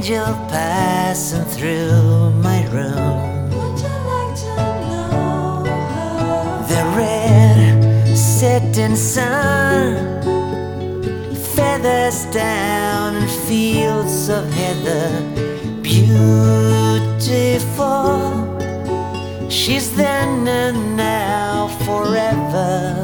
angel passing through my room. Would you like to know her? The red setting sun, feathers down and fields of heather, beautiful. She's there